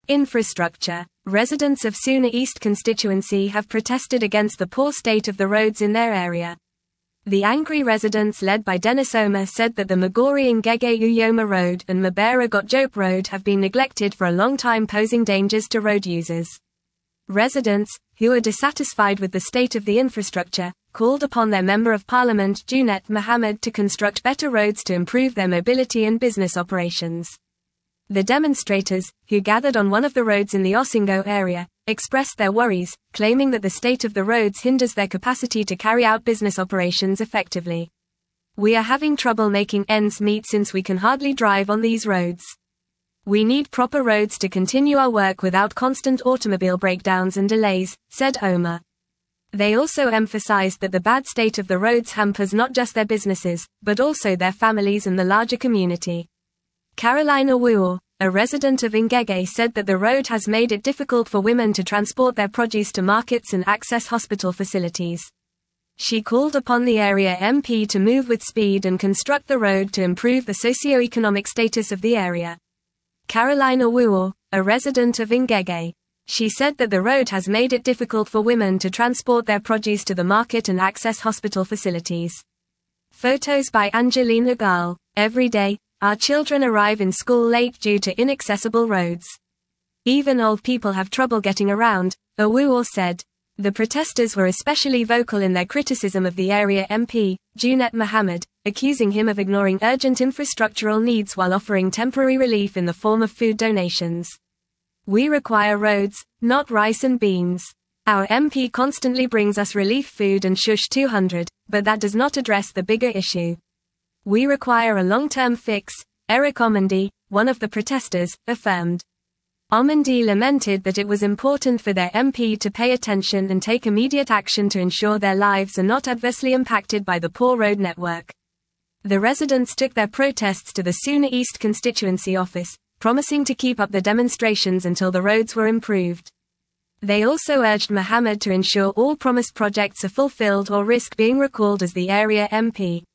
Infrastructure. Residents of Suna East constituency have protested against the poor state of the roads in their area. The angry residents led by Dennis Omer said that the Migori-Ngege Uyoma Road and Mabera-Got-Jope Road have been neglected for a long time, posing dangers to road users. Residents, who are dissatisfied with the state of the infrastructure, called upon their Member of Parliament Junet Mohammed to construct better roads to improve their mobility and business operations. The demonstrators, who gathered on one of the roads in the Osingo area, expressed their worries, claiming that the state of the roads hinders their capacity to carry out business operations effectively. "We are having trouble making ends meet since we can hardly drive on these roads. We need proper roads to continue our work without constant automobile breakdowns and delays," said Omer. They also emphasized that the bad state of the roads hampers not just their businesses, but also their families and the larger community. Caroline Awuo, a resident of Ngege, said that the road has made it difficult for women to transport their produce to markets and access hospital facilities. She called upon the area MP to move with speed and construct the road to improve the socio-economic status of the area. Caroline Awuo, a resident of Ngege. She said that the road has made it difficult for women to transport their produce to the market and access hospital facilities. Photos by Angelina Gal. Every day, our children arrive in school late due to inaccessible roads. Even old people have trouble getting around, Awuo said. The protesters were especially vocal in their criticism of the area MP, Junet Mohammed, accusing him of ignoring urgent infrastructural needs while offering temporary relief in the form of food donations. "We require roads, not rice and beans. Our MP constantly brings us relief food and shush 200, but that does not address the bigger issue. We require a long-term fix," Eric Omendi, one of the protesters, affirmed. Omendi lamented that it was important for their MP to pay attention and take immediate action to ensure their lives are not adversely impacted by the poor road network. The residents took their protests to the Suna East constituency office, promising to keep up the demonstrations until the roads were improved. They also urged Mohammed to ensure all promised projects are fulfilled or risk being recalled as the area MP.